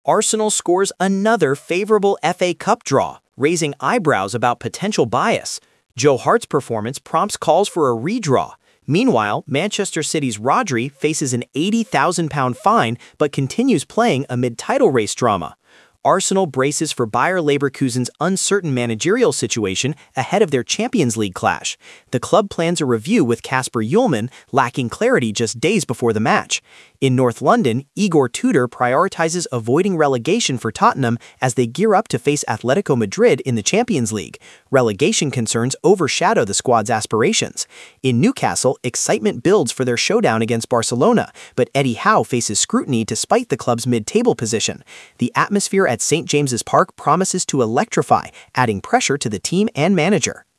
Arsenal scores another favorable FA Cup draw, raising eyebrows about potential bias. Joe Hart's performance prompts calls for a redraw. Meanwhile, Manchester City's Rodri faces an £80,000 fine but continues playing amid title race drama. Arsenal braces for Bayer Leverkusen's uncertain managerial situation ahead of their Champions League clash. The club plans a review with Kasper Ullmann, lacking clarity just days before the match. In North London, Igor Tudor prioritizes avoiding relegation for Tottenham as they gear up to face Atletico Madrid in the Champions League. Relegation concerns overshadow the squad's aspirations. In Newcastle, excitement builds for their showdown against Barcelona, but Eddie Howe faces scrutiny despite the club's mid-table position. The atmosphere at St. James's Park promises to electrify, adding pressure to the team and manager.